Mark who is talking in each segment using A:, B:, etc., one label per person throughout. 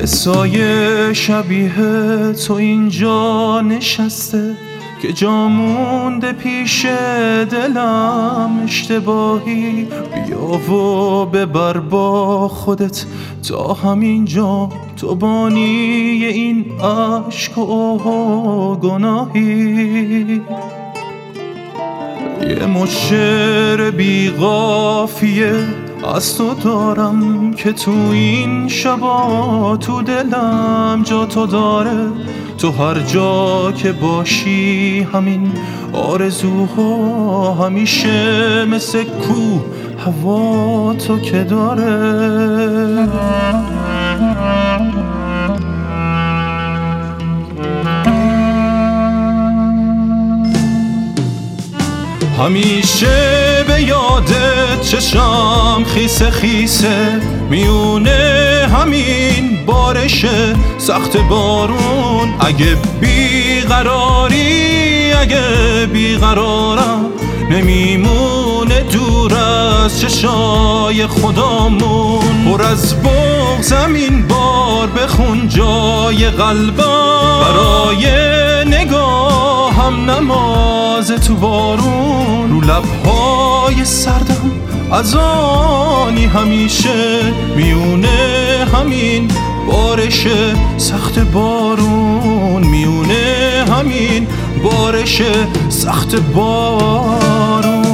A: قصای شبیه تو اینجا نشسته که جا مونده پیش دلم اشتباهی. بیا و ببر با خودت تا همینجا، تو بانی این عشق و گناهی. یه مشت شعر بی قافیه از تو دارم که تو این شبا تو دلم جا تو داره. تو هر جا که باشی همین آرزوها همیشه مثل کوه هوا تو که داره. همیشه به یادت چشم خیسه خیسه میونه همین بارش سخت بارون. اگه بیقراری اگه بیقرارم نمیمونه دور از چشای خدامون. پر از بغضم این بار بخون جای قلبم، برای نگاهم نماز تو بارون. رو لبهای سردم از آنی همیشه میونه همین بارش سخت بارون. میونه همین بارش سخت بارون.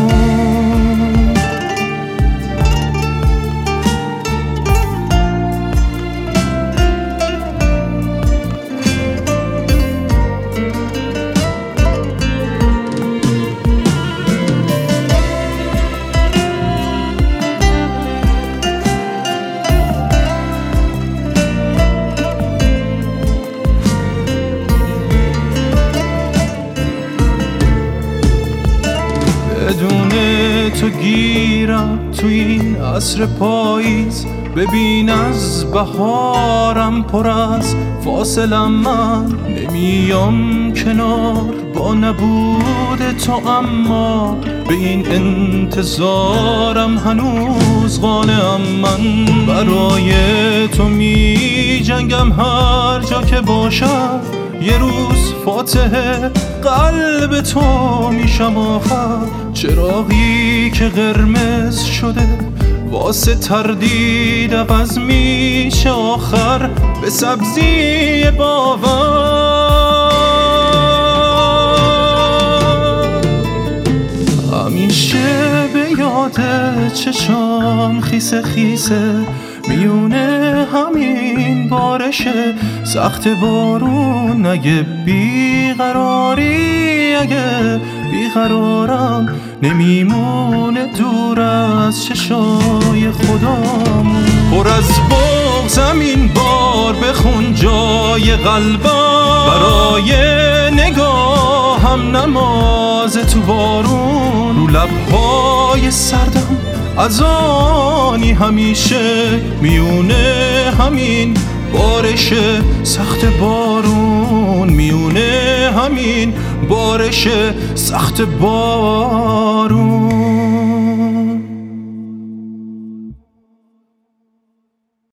A: بدون تو گیرم تو این عصر پاییز. ببین از بهارم پر از فاصلم، من نمیام کنار با نبود تو، اما به این انتظارم هنوز قانعم. من برای تو می جنگم هر جا که باشم. یه روز فاتح قلب تو میشم آخر. چراغی که قرمز شده واسه تردید عوض میشه آخر به سبزی باور. همیشه به یادت چشم خیسه خیسه میونه همین بارش سخت بارون. اگه بیقراری اگه بیقرارم نمیمونه دور از چشای خدامون. پر از بغضم این بار بخون جای قلبم، برای نگاهم نماز تو بارون. رو لبهای سردم از آنی همیشه میونه همین بارش سخت بارون. میونه همین بارش سخت بارون.